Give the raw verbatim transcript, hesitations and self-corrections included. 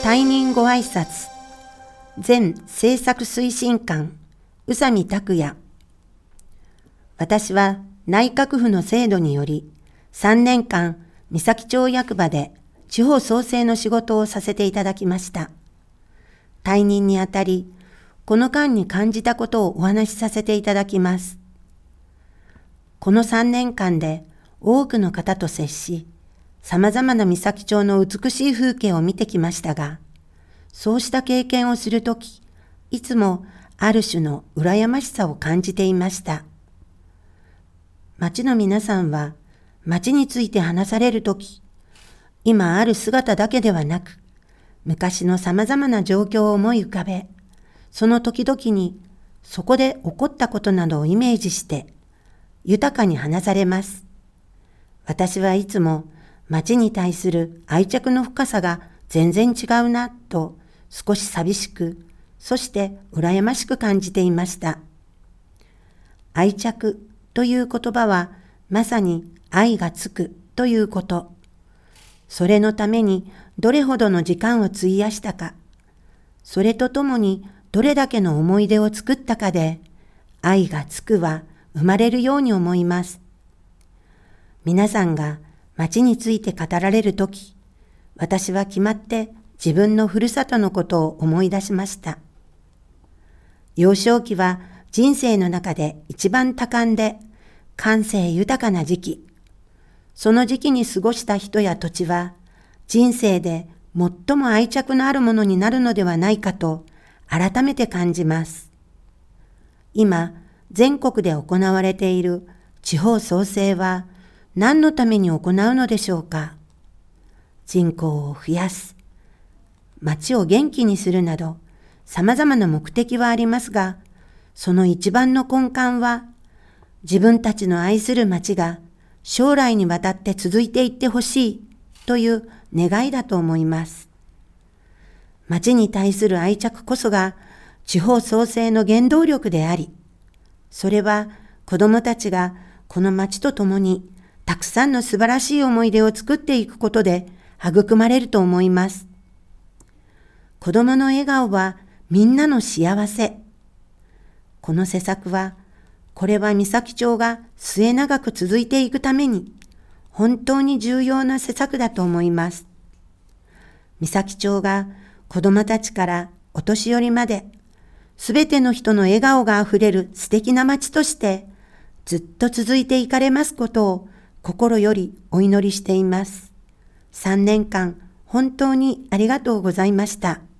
退任ご挨拶。前政策推進官、宇佐美拓也。私は内閣府の制度により、さんねんかん三崎町役場で地方創生の仕事をさせていただきました。退任にあたり、この間に感じたことをお話しさせていただきます。このさんねんかんで多くの方と接し、様々な三崎町の美しい風景を見てきましたが、そうした経験をするとき、いつもある種の羨ましさを感じていました。町の皆さんは、町について話されるとき、今ある姿だけではなく、昔の様々な状況を思い浮かべ、その時々にそこで起こったことなどをイメージして、豊かに話されます。私はいつも町に対する愛着の深さが全然違うなと少し寂しく、そして羨ましく感じていました。愛着という言葉はまさに愛がつくということ。それのためにどれほどの時間を費やしたか、それとともにどれだけの思い出を作ったかで、愛がつくは生まれるように思います。皆さんが町について語られるとき、私は決まって自分のふるさとのことを思い出しました。幼少期は人生の中で一番多感で感性豊かな時期。その時期に過ごした人や土地は人生で最も愛着のあるものになるのではないかと改めて感じます。今、全国で行われている地方創生は何のために行うのでしょうか。人口を増やす、町を元気にするなど様々な目的はありますが、その一番の根幹は自分たちの愛する町が将来にわたって続いていってほしいという願いだと思います。町に対する愛着こそが地方創生の原動力であり、それは子どもたちがこの町と共にたくさんの素晴らしい思い出を作っていくことで育まれると思います。子どもの笑顔はみんなの幸せ。この施策は、これは三崎町が末永く続いていくために本当に重要な施策だと思います。三崎町が子どもたちからお年寄りまで、すべての人の笑顔があふれる素敵な町としてずっと続いていかれますことを心よりお祈りしています。さんねんかん本当にありがとうございました。